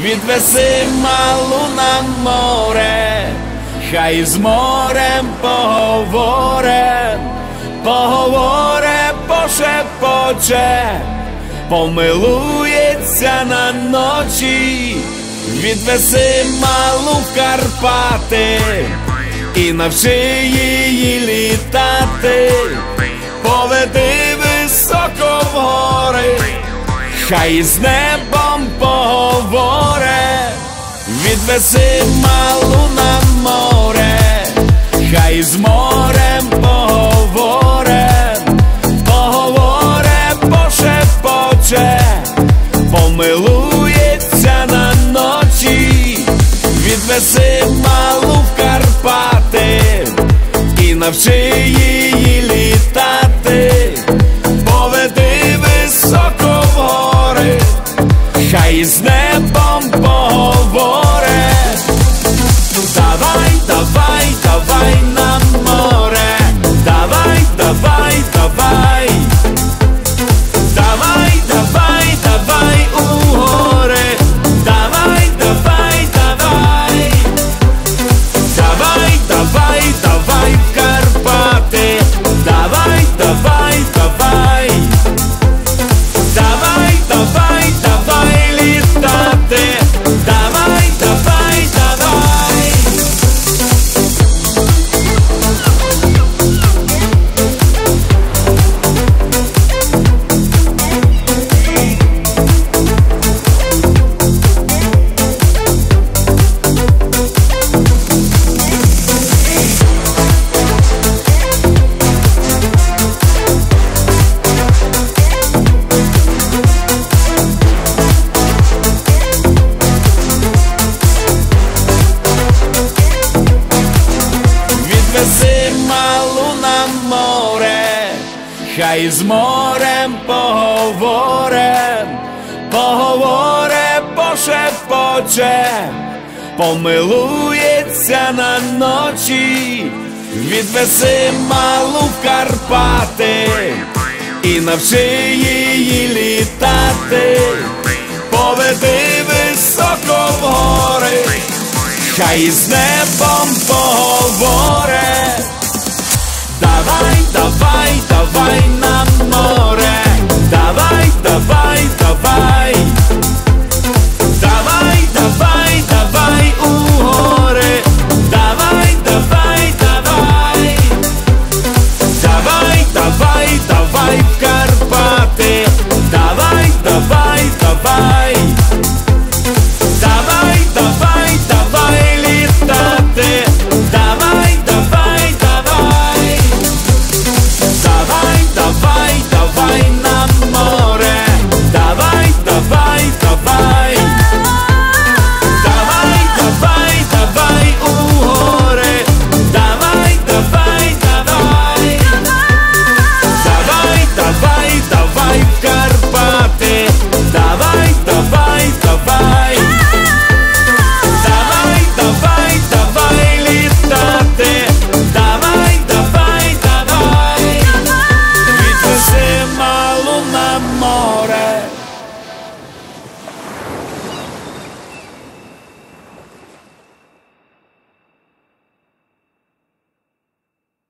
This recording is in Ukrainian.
відвези малу на море, хай з морем поговоре, поговоре, пошепоче, помилується на ночі. Відвези малу в Карпати і навчи її літати, поведи високо в гори, хай з небом поговоре. Відвези малу на море, хай з морем поговоре, поговоре, пошепоче, помилується на ночі. Відвези малу в Карпати і навчи її літати, поведи високо в гори, хай з небом поговоре. Давай, давай, давай на море, давай, давай, давай, давай, давай, давай у гори, давай, давай, давай, давай, давай, давай в Карпати, давай, давай, давай, давай, давай, давай літати, давай, давай, давай. Відвези малу на море, хай з морем поговоре, поговоре, пошепоче, помилується на ночі. Відвези малу в Карпати і навчи її літати, поведи високо в гори, хай з небом поговоре. Давай, давай, давай на море,